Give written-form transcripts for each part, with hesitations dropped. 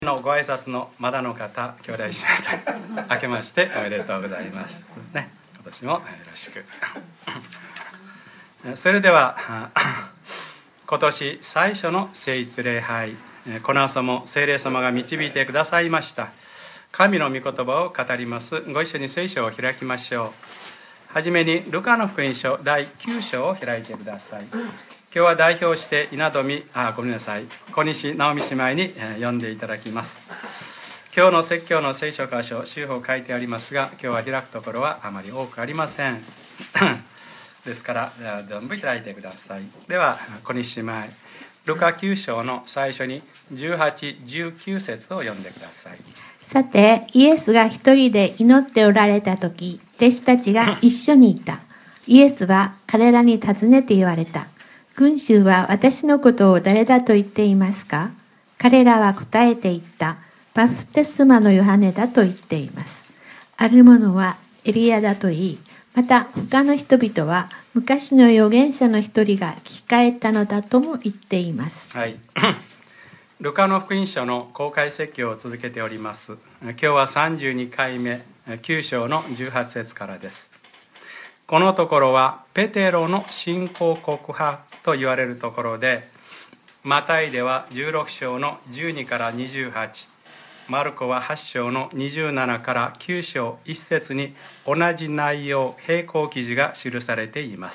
のご挨拶のまだの方、兄弟姉妹明けましておめでとうございます、ね、今年もよろしく。それでは今年最初の聖一礼拝、この朝も聖霊様が導いてくださいました神の御言葉を語ります。ご一緒に聖書を開きましょう。はじめにルカの福音書第9章を開いてください。今日は代表して小西直美姉妹に読んでいただきます。今日の説教の聖書箇所、週報書いてありますが、今日は開くところはあまり多くありませんですから全部開いてください。では小西姉妹、ルカ9章の最初に18、19節を読んでください。 さて、イエスが一人で祈っておられたとき、弟子たちが一緒にいた。イエスは彼らに尋ねて言われた。群衆は私のことを誰だと言っていますか？彼らは答えて言った。バプテスマのヨハネだと言っています。ある者はエリアだと言い、また他の人々は昔の預言者の一人が聞き返ったのだとも言っています。 はい。ルカの福音書の公開説教を続けております。今日は32回目、9章の18節からです。このところはペテロの信仰告白と言われるところで、マタイでは16章の12から28、マルコは8章の27から9章1節に同じ内容、並行記事が記されています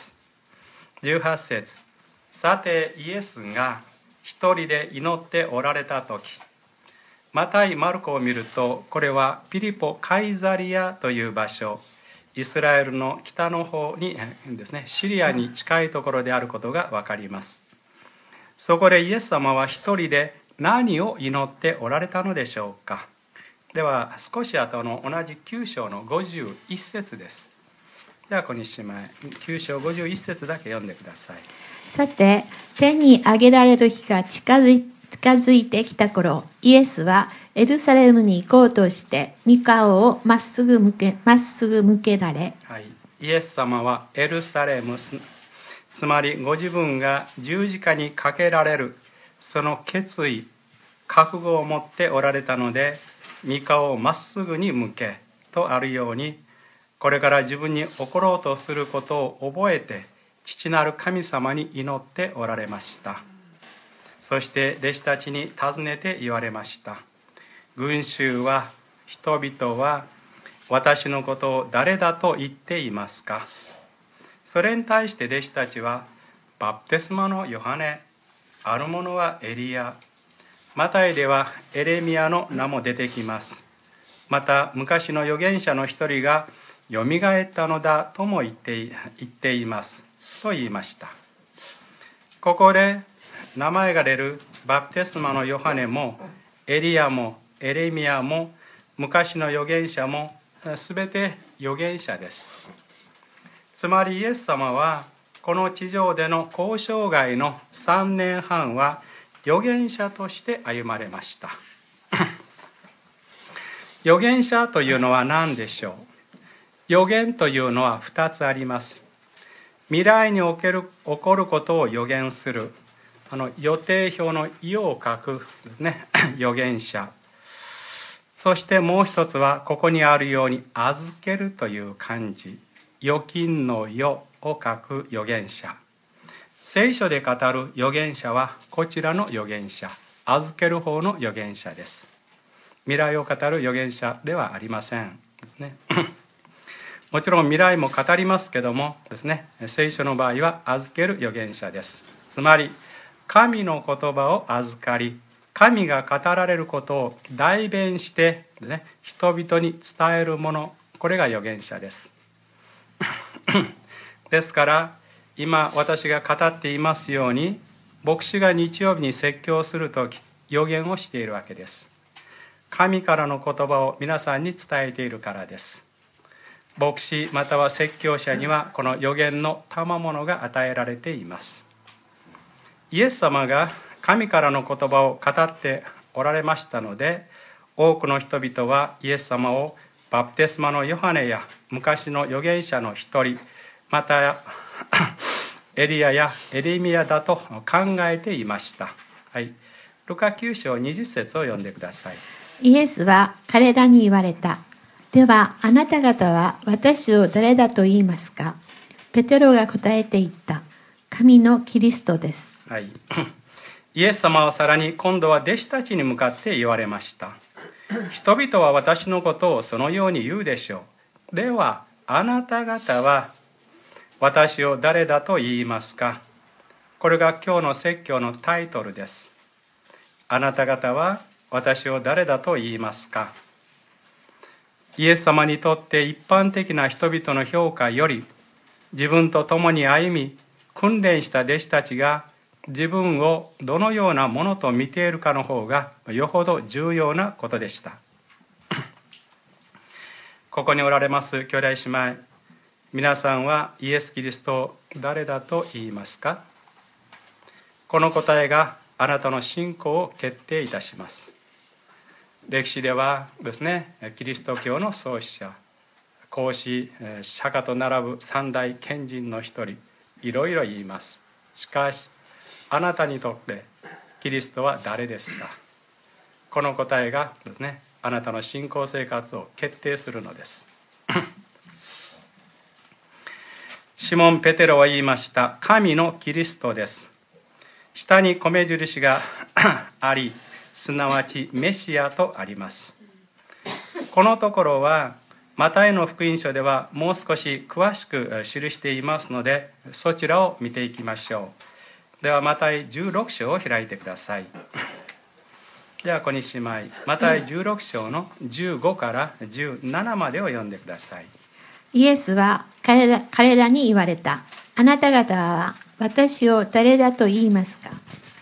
。18節、さてイエスが一人で祈っておられたとき、マタイ、マルコを見ると、これはピリポ・カイザリアという場所、イスラエルの北の方にですね、シリアに近いところであることが分かります。そこでイエス様は一人で何を祈っておられたのでしょうか。では少し後の同じ9章の51節です。では小西姉妹、9章51節だけ読んでください。 さて、天に上げられる日が近づいてきた頃、イエスはエルサレムに行こうとして御顔をまっすぐ向けられ、 はい、イエス様はエルサレム、つまりご自分が十字架にかけられるその決意、覚悟を持っておられたので、御顔をまっすぐに向けとあるように、これから自分に起ころうとすることを覚えて父なる神様に祈っておられました。そして弟子たちに尋ねて言われました。群衆は、人々は私のことを誰だと言っていますか？それに対して弟子たちは、バプテスマのヨハネ、ある者はエリア、マタイではエレミヤの名も出てきます。また昔の預言者の一人がよみがえったのだとも言っていますと言いました。ここで名前が出るバプテスマのヨハネもエリアもエレミヤも昔の預言者もすべて預言者です。つまりイエス様はこの地上での交渉外の3年半は預言者として歩まれました預言者というのは何でしょう。預言というのは2つあります。未来に起こることを予言する、予定表の「意」を書くですね預言者。そしてもう一つはここにあるように預けるという漢字、預金の「預」を書く預言者。聖書で語る預言者はこちらの預言者、預ける方の預言者です。未来を語る預言者ではありませんですねもちろん未来も語りますけどもですね、聖書の場合は預ける預言者です。つまり神の言葉を預かり、神が語られることを代弁して、ね、人々に伝えるもの、これが預言者ですですから今私が語っていますように、牧師が日曜日に説教するとき預言をしているわけです。神からの言葉を皆さんに伝えているからです。牧師または説教者にはこの預言の賜物が与えられています。イエス様が神からの言葉を語っておられましたので、多くの人々はイエス様をバプテスマのヨハネや昔の預言者の一人、またエリアやエレミヤだと考えていました。はい、 ルカ9章20節を読んでください。 イエスは彼らに言われた。ではあなた方は私を誰だと言いますか。ペテロが答えて言った。神のキリストです。 はい、イエス様はさらに今度は弟子たちに向かって言われました。人々は私のことをそのように言うでしょう。ではあなた方は私を誰だと言いますか。これが今日の説教のタイトルです。あなた方は私を誰だと言いますか。イエス様にとって一般的な人々の評価より、自分と共に歩み訓練した弟子たちが自分をどのようなものと見ているかの方がよほど重要なことでした。ここにおられます兄弟姉妹、皆さんはイエス・キリストを誰だと言いますか。この答えがあなたの信仰を決定いたします。歴史ではですね、キリスト教の創始者、孔子、釈迦と並ぶ三大賢人の一人、いろいろ言います。しかしあなたにとってキリストは誰ですか。この答えがですね、あなたの信仰生活を決定するのですシモン・ペテロは言いました。神のキリストです。下に米印があり、すなわちメシアとあります。このところはマタイの福音書ではもう少し詳しく記していますので、そちらを見ていきましょう。ではマタイ16章を開いてください。では小西姉妹、マタイ16章の15から17までを読んでください。 イエスは彼らに言われた。あなた方は私を誰だと言いますか。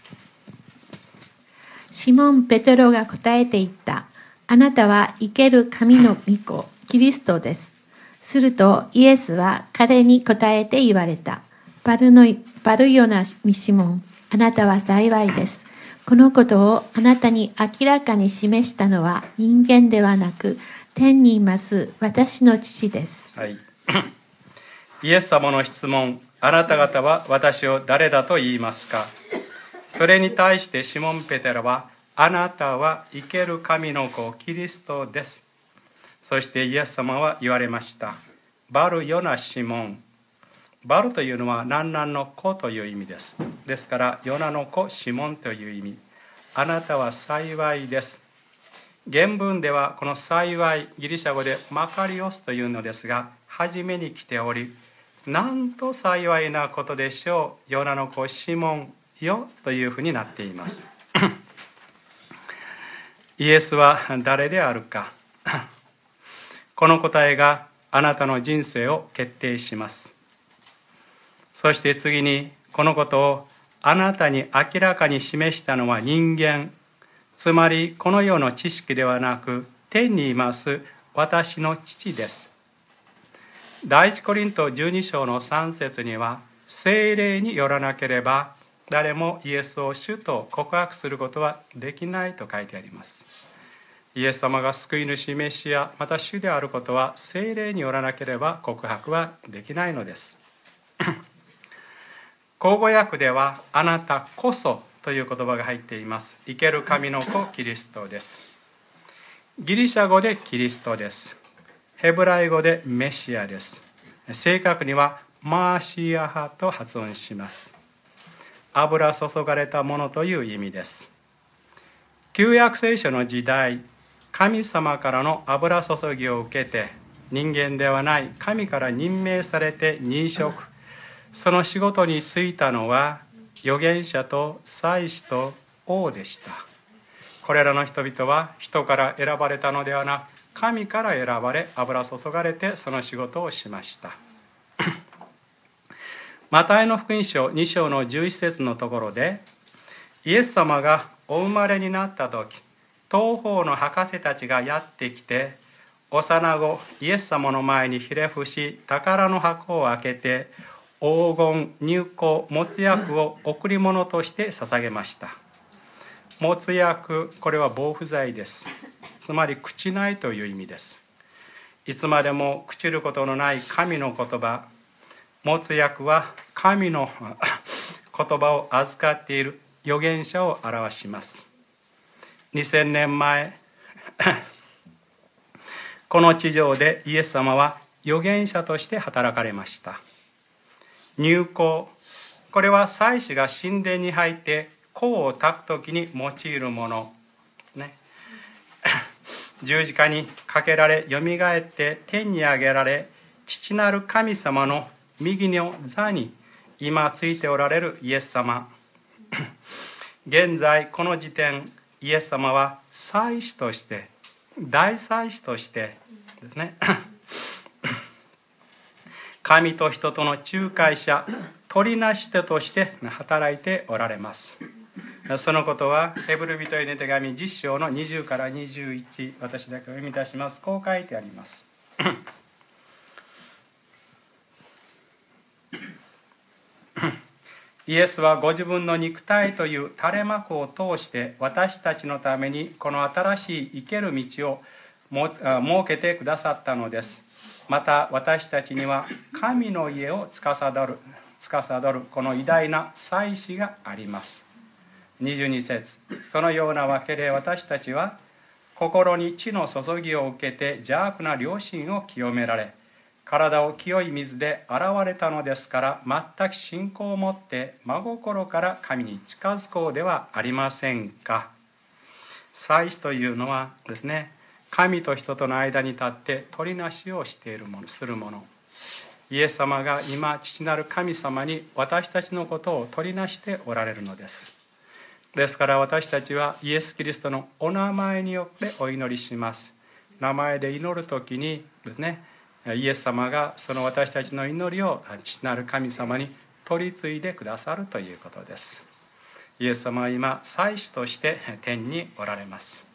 シモン・ペテロが答えて言った。あなたは生ける神の御子、キリストです。するとイエスは彼に答えて言われた。バルヨナシモン、あなたは幸いです。このことをあなたに明らかに示したのは人間ではなく、天にいます私の父です。 はい、イエス様の質問、あなた方は私を誰だと言いますか。それに対してシモン・ペテロは、あなたは生ける神の子キリストです。そしてイエス様は言われました。バルヨナシモン。バルというのは南南の子という意味です。ですからヨナの子シモンという意味。あなたは幸いです。原文ではこの幸い、ギリシャ語でマカリオスというのですが、初めに来ており、なんと幸いなことでしょう。ヨナの子シモンよというふうになっていますイエスは誰であるかこの答えがあなたの人生を決定します。そして次に、このことをあなたに明らかに示したのは人間、つまりこの世の知識ではなく天にいます私の父です。第一コリント12章の3節には、聖霊によらなければ誰もイエスを主と告白することはできないと書いてあります。イエス様が救い主メシア、また主であることは聖霊によらなければ告白はできないのです口語訳ではあなたこそという言葉が入っています。生ける神の子キリストです。ギリシャ語でキリストです。ヘブライ語でメシアです。正確にはマーシア派と発音します。油注がれたものという意味です。旧約聖書の時代、神様からの油注ぎを受けて、人間ではない神から任命されて任職、その仕事に就いたのは預言者と祭司と王でした。これらの人々は人から選ばれたのではなく、神から選ばれ、油注がれてその仕事をしましたマタイの福音書2章の11節のところで、イエス様がお生まれになった時、東方の博士たちがやってきて、幼子イエス様の前にひれ伏し、宝の箱を開けて黄金、乳香、没薬を贈り物として捧げました。没薬、これは防腐剤です。つまり朽ちないという意味です。いつまでも朽ちることのない神の言葉、没薬は神の言葉を預かっている預言者を表します。 2000年前この地上でイエス様は預言者として働かれました。入香、これは祭司が神殿に入って香を焚くときに用いるもの、ね、十字架にかけられよみがえって天に上げられ、父なる神様の右の座に今ついておられるイエス様。現在この時点、イエス様は祭司として、大祭司としてですね、神と人との仲介者、取りなし手として働いておられます。そのことはヘブル人への手紙10章の20から21、私だけを読み出します。こう書いてあります。イエスはご自分の肉体という垂れ幕を通して私たちのためにこの新しい生ける道を設けてくださったのです。また私たちには神の家を司るこの偉大な祭司があります。22節、そのようなわけで私たちは心に血の注ぎを受けて邪悪な良心を清められ、体を清い水で洗われたのですから、全く信仰を持って真心から神に近づこうではありませんか。祭司というのはですね、神と人との間に立って取りなしをしているもの、するもの。イエス様が今父なる神様に私たちのことを取りなしておられるのです。ですから私たちはイエス・キリストのお名前によってお祈りします。名前で祈るときにですね、イエス様がその私たちの祈りを父なる神様に取り継いでくださるということです。イエス様は今祭司として天におられます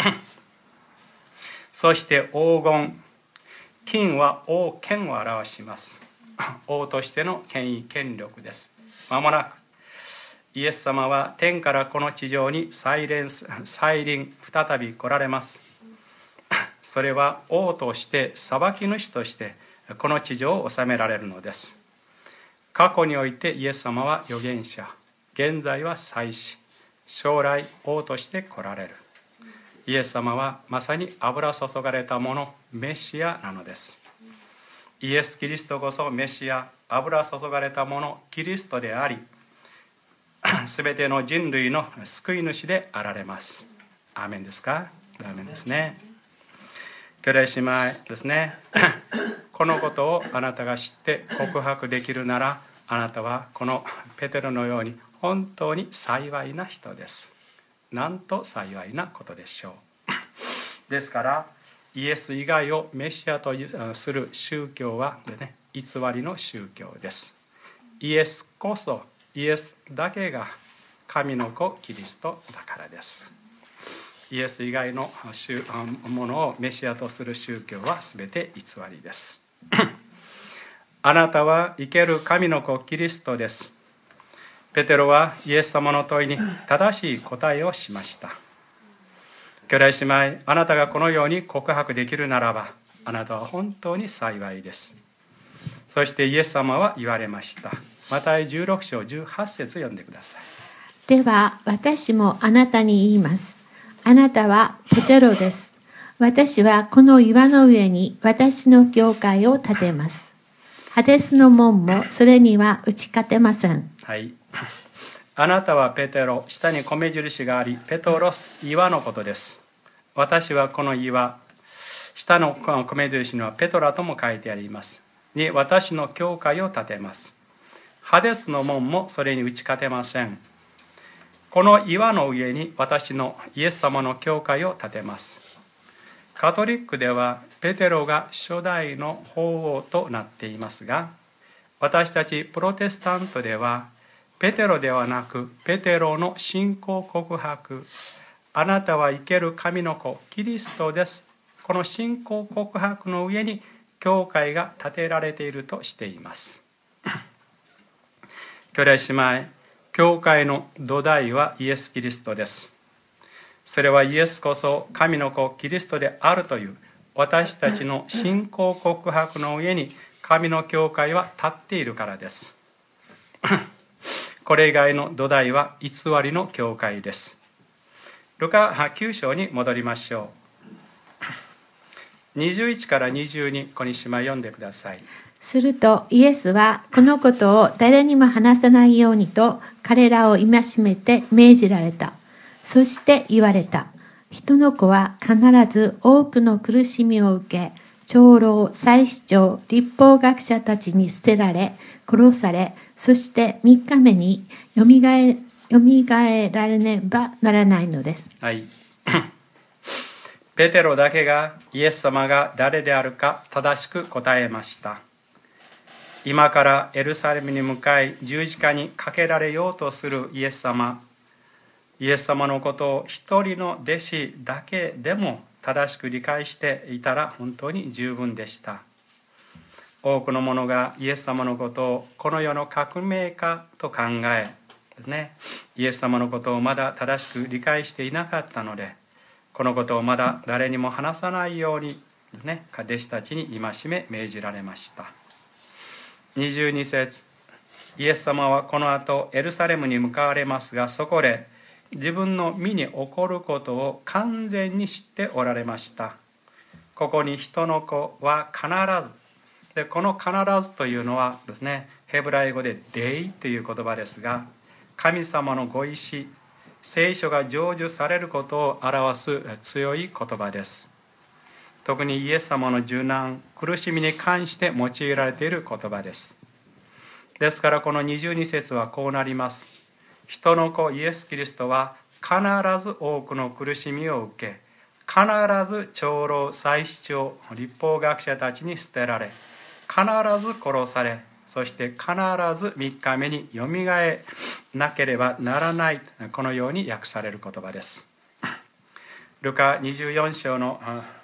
そして黄金、金は王権を表します。王としての権威権力です。まもなくイエス様は天からこの地上に再臨再び来られます。それは王として裁き主としてこの地上を治められるのです。過去においてイエス様は預言者、現在は祭司、将来王として来られる。イエス様はまさに油注がれたもの、メシアなのです。イエス・キリストこそメシア、油注がれたもの、キリストであり、すべての人類の救い主であられます。アーメンですか？アーメンですね。兄弟姉妹ですね。このことをあなたが知って告白できるなら、あなたはこのペテロのように本当に幸いな人です。なんと幸いなことでしょう。ですからイエス以外をメシアとする宗教は、ね、偽りの宗教です。イエスこそ、イエスだけが神の子キリストだからです。イエス以外のものをメシアとする宗教は全て偽りです。あなたは生ける神の子キリストです。ペテロはイエス様の問いに正しい答えをしました。兄弟姉妹、あなたがこのように告白できるならば、あなたは本当に幸いです。そしてイエス様は言われました。マタイ16章18節読んでください。 では私もあなたに言います。あなたはペテロです。私はこの岩の上に私の教会を建てます。ハデスの門もそれには打ち勝てません。 はい。あなたはペテロ、下に米印があり、ペトロス、岩のことです。私はこの岩、下の米印にはペトラとも書いてあります。に私の教会を建てます。ハデスの門もそれに打ち勝てません。この岩の上に私のイエス様の教会を建てます。カトリックではペテロが初代の法王となっていますが、私たちプロテスタントではペテロではなくペテロの信仰告白、あなたは生ける神の子キリストです。この信仰告白の上に教会が建てられているとしています。兄弟姉妹、教会の土台はイエス・キリストです。それはイエスこそ神の子キリストであるという私たちの信仰告白の上に神の教会は立っているからです。これ以外の土台は偽りの教会です。 ルカ9章に戻りましょう。21から22、小西島読んでください。 するとイエスはこのことを誰にも話さないようにと彼らを戒めて命じられた。そして言われた。人の子は必ず多くの苦しみを受け、長老、祭司長、律法学者たちに捨てられ、殺され、そして3日目によみがえられねばならないのです。 はい。ペテロだけがイエス様が誰であるか正しく答えました。今からエルサレムに向かい十字架にかけられようとするイエス様のことを一人の弟子だけでも正しく理解していたら本当に十分でした。多くの者がイエス様のことをこの世の革命家と考えですね、イエス様のことをまだ正しく理解していなかったので、このことをまだ誰にも話さないようにですね、弟子たちに戒め命じられました。22節、イエス様はこの後エルサレムに向かわれますが、そこで自分の身に起こることを完全に知っておられました。ここに人の子は必ずで、この必ずというのはですね、ヘブライ語でデイという言葉ですが、神様のご意志、聖書が成就されることを表す強い言葉です。特にイエス様の受難、苦しみに関して用いられている言葉です。ですからこの22節はこうなります。人の子イエス・キリストは必ず多くの苦しみを受け、必ず長老、祭司長、律法学者たちに捨てられ、必ず殺され、そして必ず3日目によみがえなければならない、このように訳される言葉です。ルカ24章の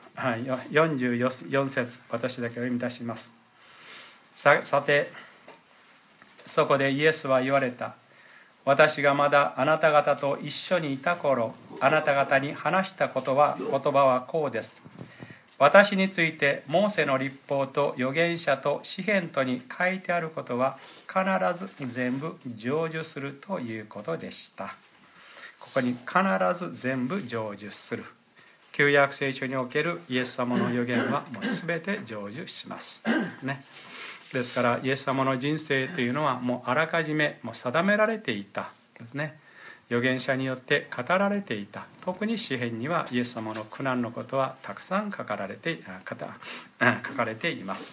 44節、私だけお読み出します。さて、そこでイエスは言われた。私がまだあなた方と一緒にいた頃、あなた方に話した言葉はこうです。私についてモーセの律法と預言者と詩篇とに書いてあることは必ず全部成就するということでした。ここに必ず全部成就する。旧約聖書におけるイエス様の預言はもう全て成就します、ね。ですからイエス様の人生というのはもうあらかじめもう定められていたですね。預言者によって語られていた。特に詩篇にはイエス様の苦難のことはたくさん書かれています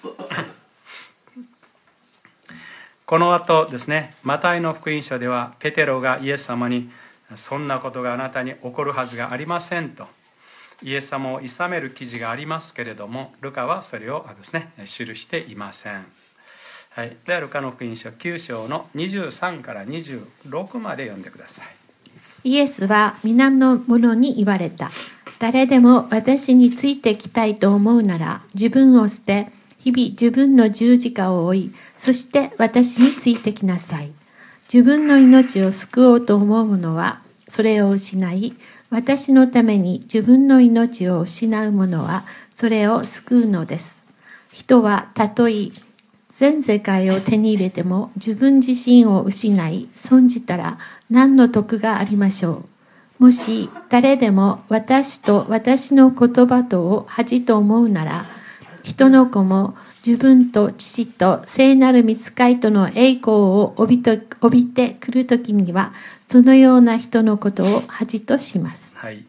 この後ですね、マタイの福音書ではペテロがイエス様にそんなことがあなたに起こるはずがありませんとイエス様を諌める記事がありますけれども、ルカはそれをですね記していません。はい、ではルカの福音書9章の23から26まで読んでください。 イエスは皆の者に言われた。誰でも私についてきたいと思うなら、自分を捨て、日々自分の十字架を追い、そして私についてきなさい。自分の命を救おうと思う者は、それを失い、私のために自分の命を失う者は、それを救うのです。人はたとえ全世界を手に入れても自分自身を失い損じたら何の得がありましょう。もし誰でも私と私の言葉とを恥と思うなら、人の子も自分と父と聖なる御使いとの栄光を帯びてくるときには、そのような人のことを恥とします。 はい。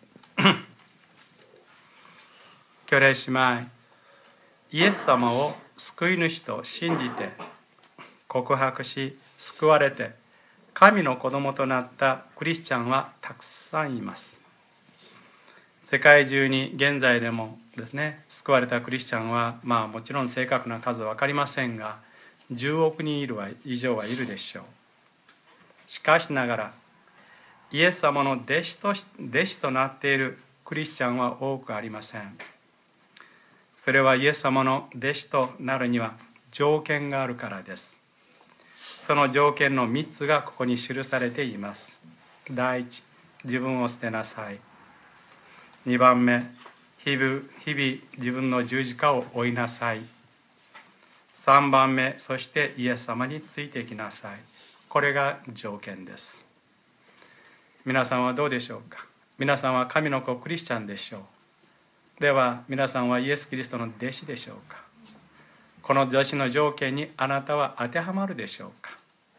兄弟姉妹、イエス様を救い主と信じて告白し救われて神の子供となったクリスチャンはたくさんいます。世界中に現在でもですね、救われたクリスチャンはもちろん正確な数は分かりませんが10億人以上はいるでしょう。しかしながらイエス様の弟子となっているクリスチャンは多くありません。それはイエス様の弟子となるには条件があるからです。その条件の3つがここに記されています。第一、自分を捨てなさい。2番目、日々自分の十字架を追いなさい。3番目、そしてイエス様についていきなさい。これが条件です。皆さんはどうでしょうか。 皆さんは神の子クリスチャンでしょう。では皆さんはイエス・キリストの弟子でしょうか。この弟子の条件にあなたは当てはまるでしょうか。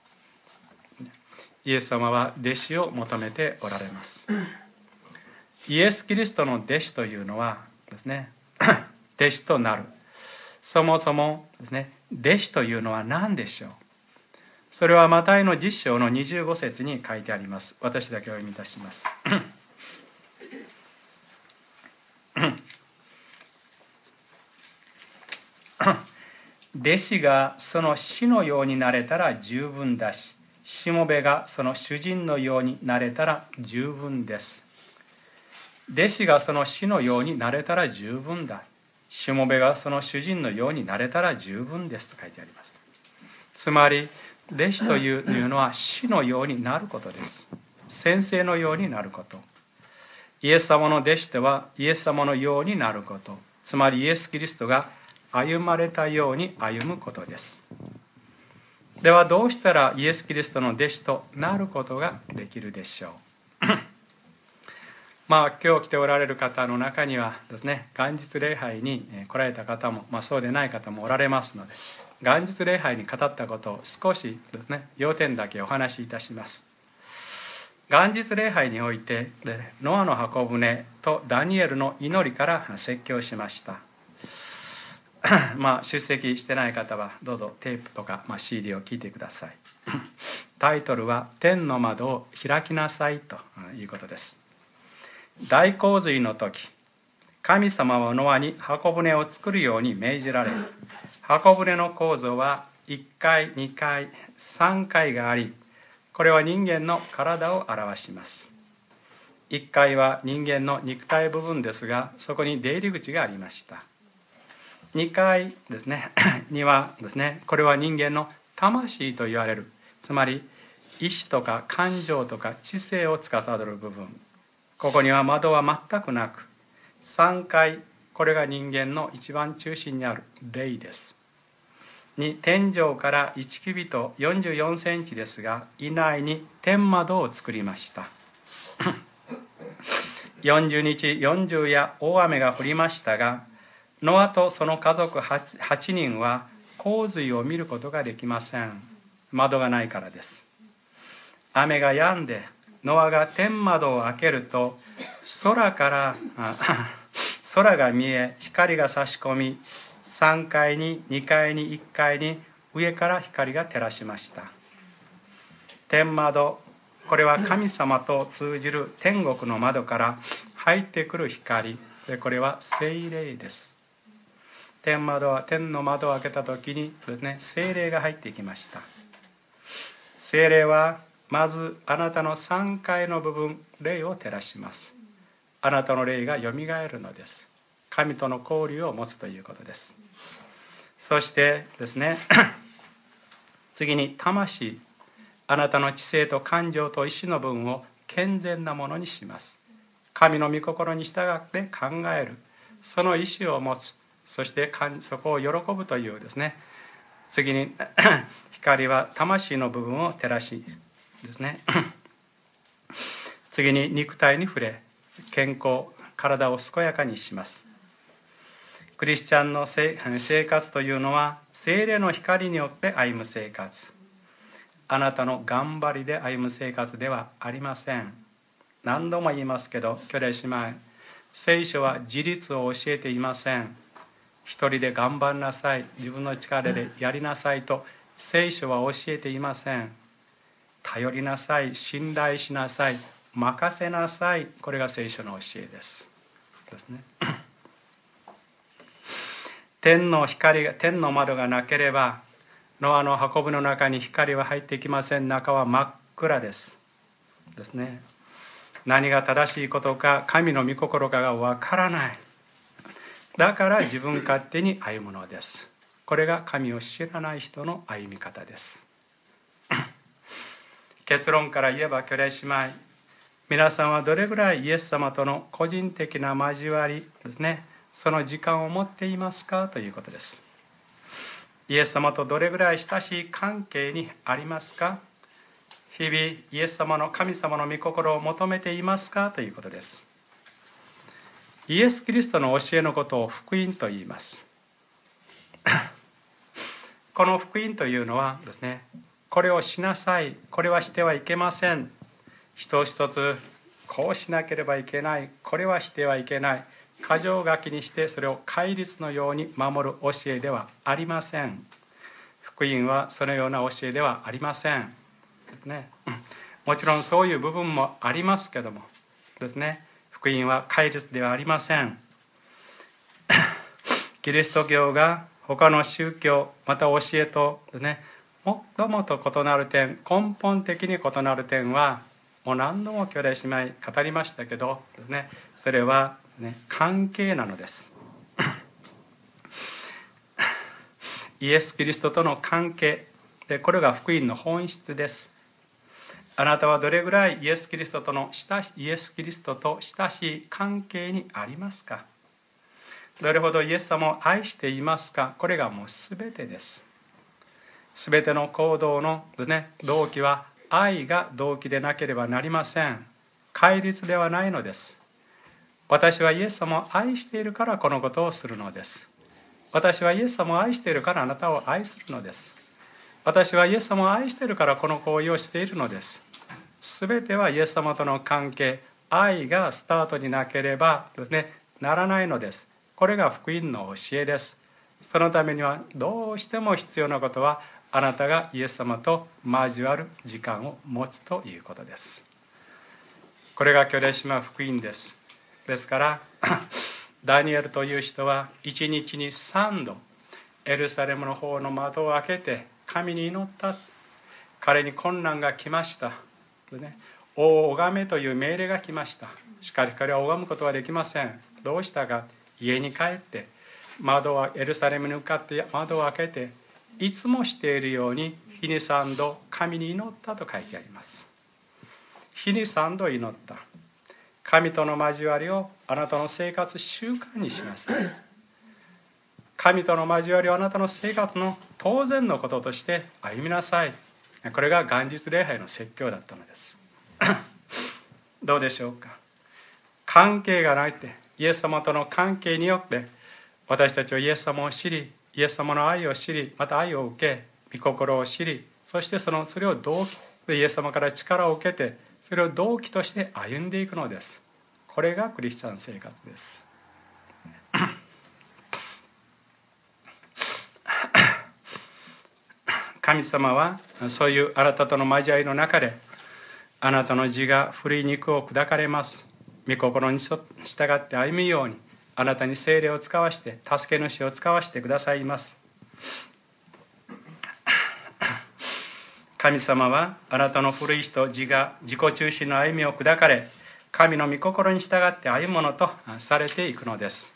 イエス様は弟子を求めておられます。イエス・キリストの弟子というのはですね、弟子となる。そもそもですね、弟子というのは何でしょう。それはマタイの10章の25節に書いてあります。私だけお読みいたします。弟子がその師のようになれたら十分だし、しもべがその主人のようになれたら十分です。弟子がその師のようになれたら十分だ。しもべがその主人のようになれたら十分ですと書いてあります。つまり弟子というのは師のようになることです。先生のようになること。イエス様の弟子とはイエス様のようになること。つまりイエス・キリストが歩まれたように歩むことです。ではどうしたらイエス・キリストの弟子となることができるでしょう。今日来ておられる方の中にはですね、元日礼拝に来られた方も、そうでない方もおられますので、元日礼拝に語ったことを少しですね、要点だけお話しいたします。元日礼拝においてノアの箱舟とダニエルの祈りから説教しました。出席してない方はどうぞテープとか、CD を聞いてください。タイトルは天の窓を開きなさいということです。大洪水の時、神様はノアに箱舟を作るように命じられ、箱舟の構造は1階、2階、3階があり、これは人間の体を表します。1階は人間の肉体部分ですが、そこに出入り口がありました。2階ですねにはですね、これは人間の魂と言われる、つまり意志とか感情とか知性を司る部分、ここには窓は全くなく、3階、これが人間の一番中心にある霊です。に天井から1キュビット44センチですが、以内に天窓を作りました。40日40夜大雨が降りましたが、ノアとその家族 8人は洪水を見ることができません。窓がないからです。雨が止んでノアが天窓を開けると、空が見え、光が差し込み、3階に2階に1階に上から光が照らしました。天窓、これは神様と通じる天国の窓から入ってくる光で、これは聖霊です。天の窓を開けた時にですね、聖霊が入ってきました。聖霊はまずあなたの3階の部分、霊を照らします。あなたの霊がよみがえるのです。神との交流を持つということです。そしてですね次に魂、あなたの知性と感情と意志の部分を健全なものにします。神の御心に従って考える、その意志を持つ、そしてそこを喜ぶというですね、次に光は魂の部分を照らしですね次に肉体に触れ、健康、体を健やかにします。クリスチャンの生活というのは聖霊の光によって歩む生活、あなたの頑張りで歩む生活ではありません。何度も言いますけど、兄弟姉妹、聖書は自立を教えていません。一人で頑張りなさい、自分の力でやりなさいと聖書は教えていません。頼りなさい、信頼しなさい、任せなさい、これが聖書の教えですね。天の窓がなければノアの箱舟の中に光は入ってきません。中は真っ暗ですね。何が正しいことか、神の御心かがわからない。だから自分勝手に歩むのです。これが神を知らない人の歩み方です結論から言えば、兄弟姉妹、皆さんはどれぐらいイエス様との個人的な交わりですね、その時間を持っていますかということです。イエス様とどれぐらい親しい関係にありますか。 日々イエス様の神様の御心を求めていますかということです。イエス・キリストの教えのことを福音と言います。この福音というのはですね、これをしなさい、これはしてはいけません、一つ一つこうしなければいけない、これはしてはいけない、箇条書きにしてそれを戒律のように守る教えではありません。福音はそのような教えではありません、ね、もちろんそういう部分もありますけどもですね、福音は戒律ではありません。キリスト教が他の宗教また教えとですね、最もと異なる点、根本的に異なる点はもう何度も兄弟姉妹語りましたけどですね、それは、ね、関係なのです。イエス・キリストとの関係で、これが福音の本質です。あなたはどれぐらいイエス・キリストと親しい関係にありますか。どれほどイエス様を愛していますか。これがもう全てです。全ての行動の、ね、動機は愛が動機でなければなりません。戒律ではないのです。私はイエス様を愛しているからこのことをするのです。私はイエス様を愛しているからあなたを愛するのです。私はイエス様を愛しているからこの行為をしているのです。全てはイエス様との関係、愛がスタートになければですね、ならないのです。これが福音の教えです。そのためにはどうしても必要なことは、あなたがイエス様と交わる時間を持つということです。これが兄弟姉妹福音です。ですからダニエルという人は一日に3度エルサレムの方の窓を開けて神に祈った。彼に困難が来ました、王を拝めという命令が来ました。しかし彼は拝むことはできません。どうしたか、家に帰ってエルサレムに向かって窓を開けて、いつもしているように日に3度神に祈ったと書いてあります。日に3度祈った。神との交わりをあなたの生活習慣にしなさい。神との交わりをあなたの生活の当然のこととして歩みなさい。これが元日礼拝の説教だったのですどうでしょうか。関係がないって、イエス様との関係によって私たちはイエス様を知り、イエス様の愛を知り、また愛を受け、御心を知り、そしてそれを動機でイエス様から力を受けて、それを動機として歩んでいくのです。これがクリスチャン生活です神様はそういうあなたとの交わりの中で、あなたの字が古い肉を砕かれます。御心に従って歩むように、あなたに聖霊を使わして、助け主を使わしてくださいます。神様はあなたの古い人、自己中心の歩みを砕かれ、神の御心に従って歩むものとされていくのです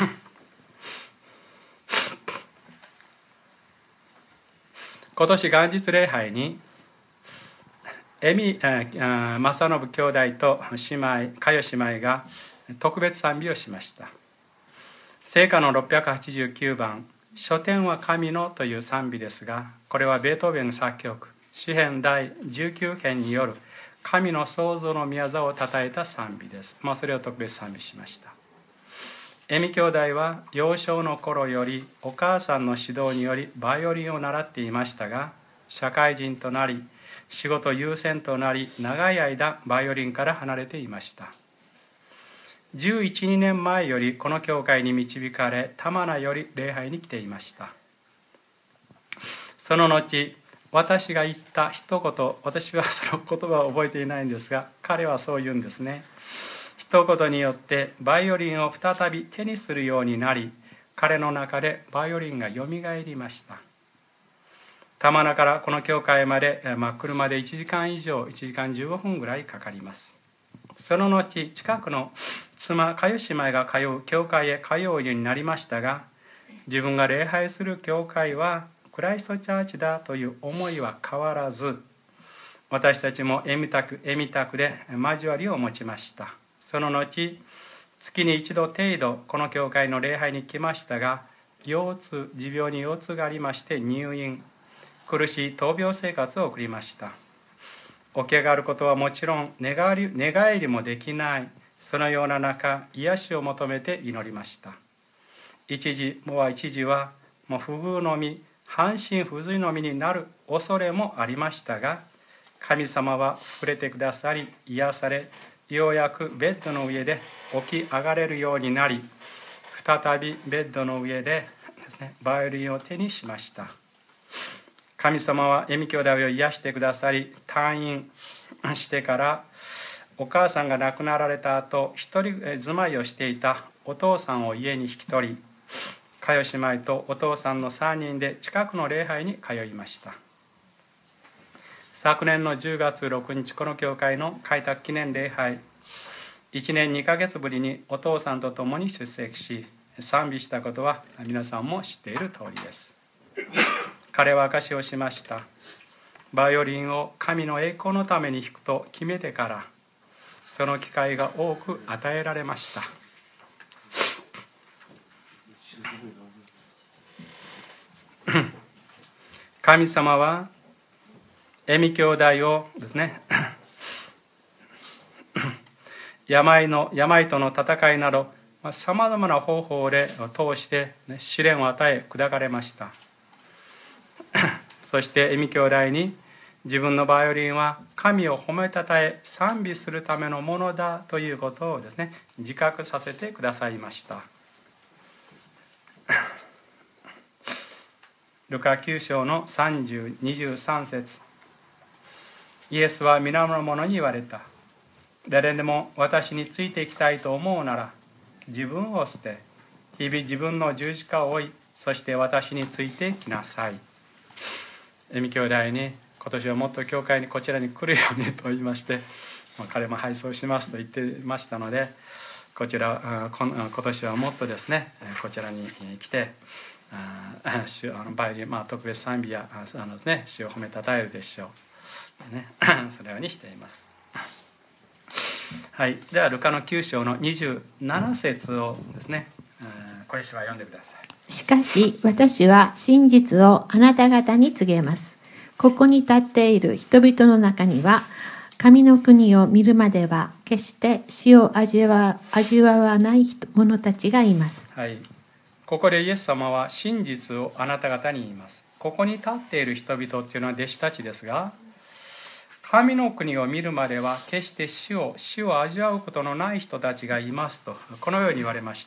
今年元日礼拝に正信兄弟と佳代姉妹が特別賛美をしました。聖歌の689番、書典は神のという賛美ですが、これはベートーベン作曲、詩編第19編による神の創造の宮座をたたえた賛美です。それを特別賛美しました。恵美兄弟は幼少の頃よりお母さんの指導によりバイオリンを習っていましたが、社会人となり仕事優先となり、長い間バイオリンから離れていました。11、2年前よりこの教会に導かれ、玉名より礼拝に来ていました。その後、私が言った一言、私はその言葉を覚えていないんですが、彼はそう言うんですね。一言によってバイオリンを再び手にするようになり、彼の中でバイオリンがよみがえりました。玉名からこの教会まで、車で1時間以上、1時間15分ぐらいかかります。その後、近くの妻、佳代姉妹が通う教会へ通うようになりましたが、自分が礼拝する教会はクライストチャーチだという思いは変わらず、私たちもエミタクで交わりを持ちました。その後、月に一度程度この教会の礼拝に来ましたが、持病に腰痛がありまして入院、苦しい闘病生活を送りました。 起き上がることはもちろん寝返りもできない。そのような中、癒しを求めて祈りました。一時はもう不遇の身、半身不随の身になる恐れもありましたが、神様は触れてくださり、癒され、ようやくベッドの上で起き上がれるようになり、再びベッドの上でですね、バイオリンを手にしました。神様は恵美兄弟を癒してくださり、退院してからお母さんが亡くなられた後、一人住まいをしていたお父さんを家に引き取り、佳代姉妹とお父さんの3人で近くの礼拝に通いました。昨年の10月6日、この教会の開拓記念礼拝、1年2ヶ月ぶりにお父さんと共に出席し、賛美したことは皆さんも知っている通りです。彼は証しをしました。バイオリンを神の栄光のために弾くと決めてから、その機会が多く与えられました。神様は恵美兄弟をですね、病との戦いなどさまざまな方法で通して、試練を与え砕かれました。そして恵美兄弟に、自分のバイオリンは神を褒めたたえ賛美するためのものだということをですね、自覚させてくださいました。ルカ9章の30、23節、イエスは皆の者に言われた。誰でも私についていきたいと思うなら、自分を捨て、日々自分の十字架を追い、そして私についてきなさい。恵美兄弟に、今年はもっと教会にこちらに来るようにと言いまして、彼も配送しますと言っていましたので、今年はもっとですね、こちらに来て、バイオリン、特別賛美や主を褒めたたえるでしょう、ね、そのようにしています。はい、ではルカの9章の27節をですね、これは読んでください。 しかし私は真実をあなた方に告げます。ここに立っている人々の中には、神の国を見るまでは決して死を味わわない者たちがいます。 はい、ここでイエス様は真実をあなた方に言います。ここに立っている人々というのは弟子たちですが、神の国を見るまでは決して死を味わうことのない人たちがいますと、このように言われました。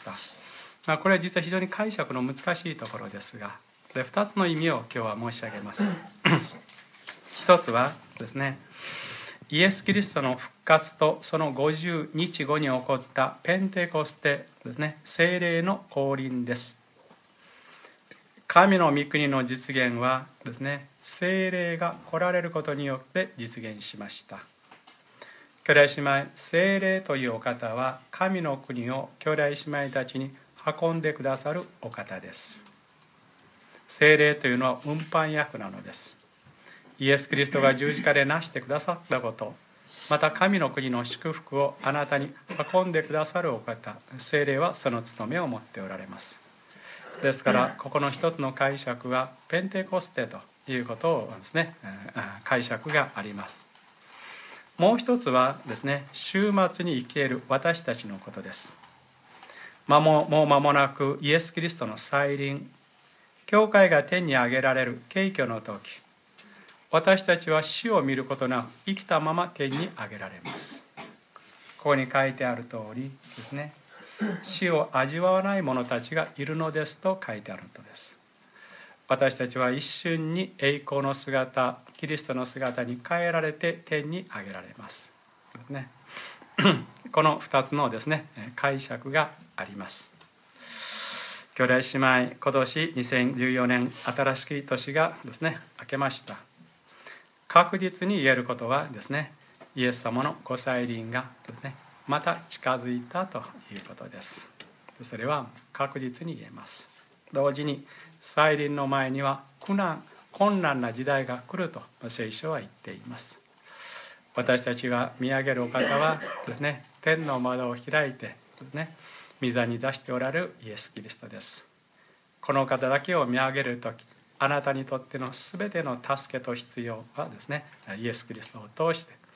これは実は非常に解釈の難しいところですが、2つの意味を今日は申し上げます。一つはですね、イエス・キリストの復活とその50日後に起こったペンテコステですね、聖霊の降臨です。神の御国の実現はですね、聖霊が来られることによって実現しました。兄弟姉妹、聖霊というお方は神の国を兄弟姉妹たちに運んでくださるお方です。聖霊というのは運搬役なのです。イエス・キリストが十字架で成してくださったこと、また神の国の祝福をあなたに運んでくださるお方、聖霊はその務めを持っておられます。ですからここの一つの解釈はペンテコステということをですね、解釈があります。もう一つはですね、終末に生きる私たちのことです。もう間もなくイエス・キリストの再臨、教会が天に上げられる景挙の時、私たちは死を見ることなく生きたまま天に上げられます。ここに書いてある通りですね、死を味わわない者たちがいるのですと書いてあるのです。私たちは一瞬に栄光の姿、キリストの姿に変えられて天に上げられます、ね、この2つのですね、解釈があります。兄弟姉妹、今年2014年新しき年がですね明けました。確実に言えることはですね、イエス様のご再臨がですねまた近づいたということです。それは確実に言えます。同時に再臨の前には困難な時代が来ると聖書は言っています。私たちが見上げるお方はですね、天の窓を開いてですね、御座に出しておられるイエス・キリストです。この方だけを見上げるとき、あなたにとってのすべての助けと必要はですね、イエス・キリストを通して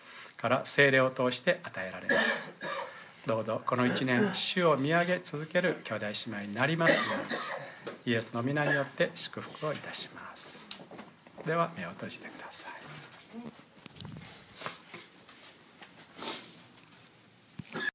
から聖霊を通して与えられます。どうぞこの1年主を見上げ続ける兄弟姉妹になりますようにイエスの皆によって祝福をいたします。では目を閉じてください。